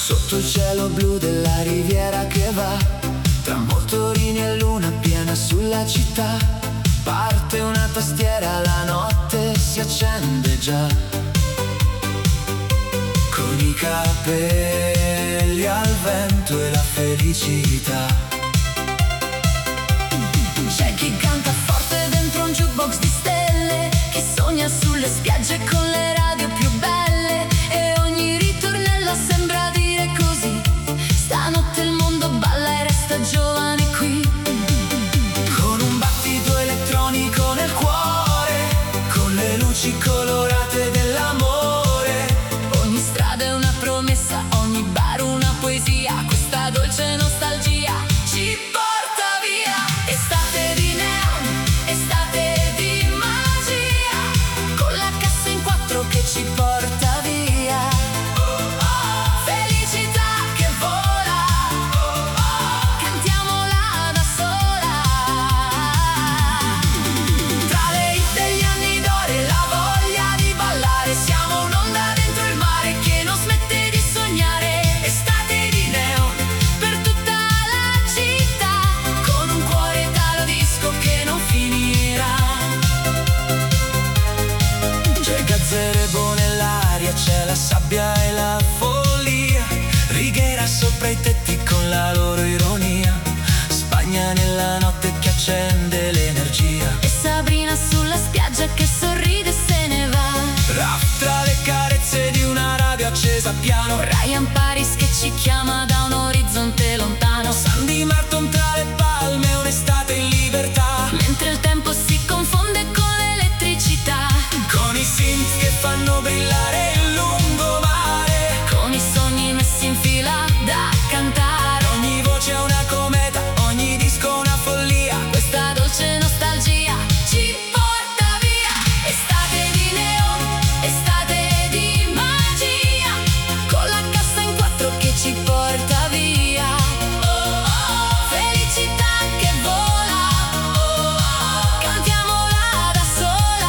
Sotto il cielo blu della riviera che va, tra motorini e luna piena sulla città. Parte una tastiera, la notte si accende già. Con i capelli al vento e la felicità. C'è chi canta forte dentro un jukebox di stelle, chi sogna sulle spiagge con le radio più belle. E ogni ritornello sembra dire così: stanotte il mondo balla e resta giovane qui. Con un battito elettronico nel cuore, con le luci colorate dell'amore. Ogni strada è una promessa, ogni bar una poesia. Questa dolce nostalgia ci porta via. Estate di neon, estate di magia, con la cassa in quattro che ci porta via. Felicità che vola, cantiamola da sola. Tra le hit degli anni d'oro e la voglia di ballare, siamo un'onda dentro il mare che non smette di sognare. Estate di neon per tutta la città, con un cuore da disco che non finirà. C'è gazebo nell'aria, c'è la sabbia e la follia. Righiera sopra i tetti con la loro ironia. Spagna nella notte che accende l'energia. E Sabrina sulla spiaggia che sorride e se ne va. Raf tra le carezze di una radio accesa piano. Ryan Paris che ci chiama da un orizzonte lontano. Sandy Martin tra le palme, un'estate in libertà. Mentre il tempo si confonde con l'elettricità, Con i synth che fanno brillare il lungomare. con i sogni messi in fila da cantare. Ogni voce è una cometa, ogni disco una follia. Questa dolce nostalgia ci porta via. Estate di neon, estate di magia, con la cassa in quattro che ci porta via. Felicità che vola, cantiamola da sola.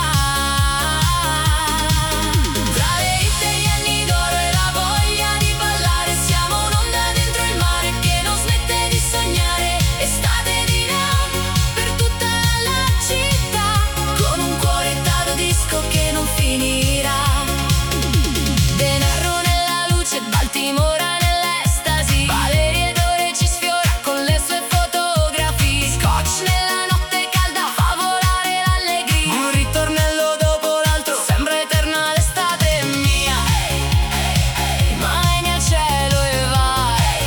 Tra le hit degli anni d'oro e la voglia di ballare, siamo un'onda dentro il mare che non smette di sognare. Estate di neon per tutta la città, con un cuore da disco che non finirà. Denaro nella luce, Baltimora nell'estasi. Valeria d'ore ci sfiora con le sue fotografie. Scotch nella notte calda fa volare l'allegria. Un ritornello dopo l'altro, Sembra eterna l'estate mia. Mani al cielo e vai,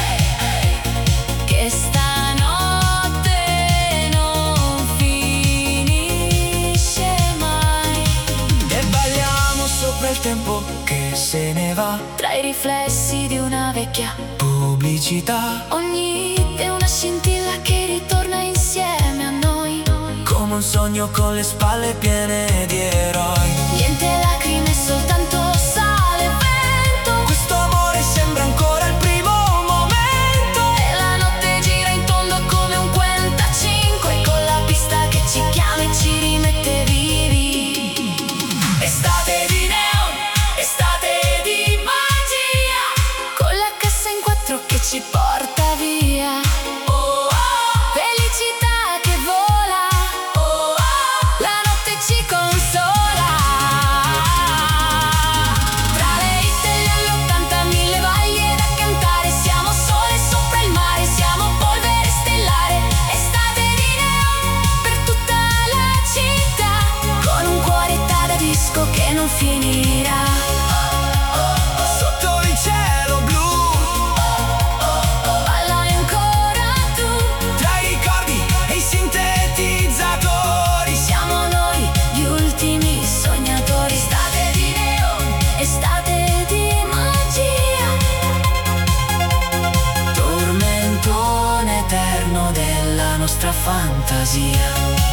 che stanotte non finisce mai. e balliamo sopra il tempo che se ne va. Tra i riflessi di una vecchia Pubblicità, ogni hit è una scintilla che ritorna insieme a noi. come un sogno con le spalle piene di eroi. Niente lacrime, soltanto sale e vento. Questo amore sembra ancora il primo momento. E la notte gira in tondo come un 45, con la pista che ci chiama e ci rimette vivi. Estate di neon, estate di magia, con la cassa in quattro che ci porta via. Felicità che vola, la notte ci consola. Tra le hit degli anni 80, mille voglie da cantare. Siamo sole sopra il mare, siamo polvere stellare. Estate di neon per tutta la città, con un cuore da disco che non finirà. Sotto il cielo blu, Balla ancora tu, tra i ricordi e i sintetizzatori. siamo noi gli ultimi sognatori. Estate di neon, estate di magia, Tormentone eterno della nostra fantasia.